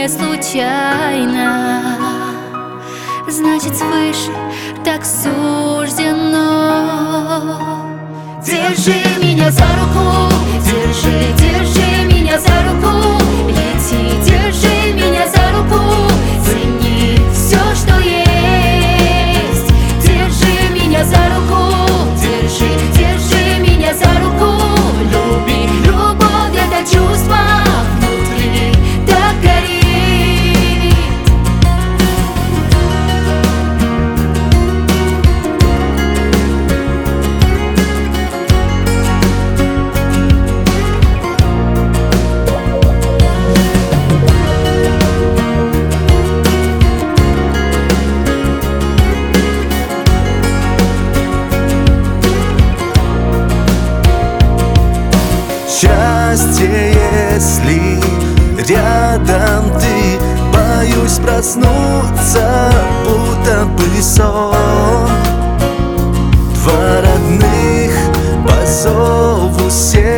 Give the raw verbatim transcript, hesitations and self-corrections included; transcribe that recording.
не случайно. Значит, свыше так суждено. Держи меня за руку, держи, держи меня за руку. Лети, держи меня за руку, цени все, что есть. Держи меня за руку, держи, держи меня за руку. Люби, любовь — это чувство внутри так горит. Счастье, если рядом ты, боюсь проснуться, будто бы сон. Два родных по зову сердца